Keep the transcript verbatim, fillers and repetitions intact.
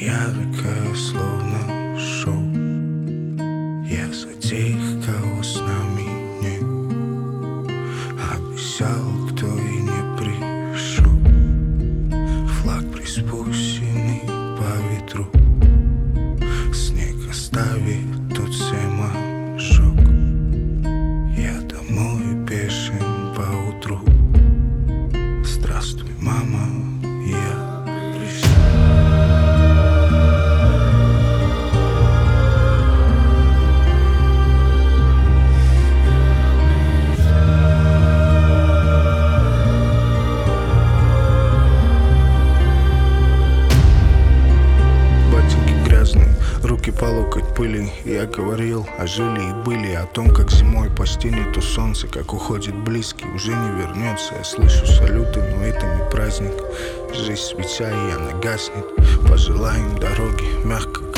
яркое, словно шоу. Я за тех, кого с нами нет. Обещал, кто и не пришел. Флаг приспущенный по ветру. Снег оставит тут всем ожог. Я домой пешим поутру. Здравствуй, мама, я пришел. Руки по локоть пыли. Я говорил о жили и были, о том, как зимой почти нету солнца, как уходит близкий, уже не вернется. Я слышу салюты, но это не праздник. Жизнь свеча, и она гаснет. Пожелаем дороги мягко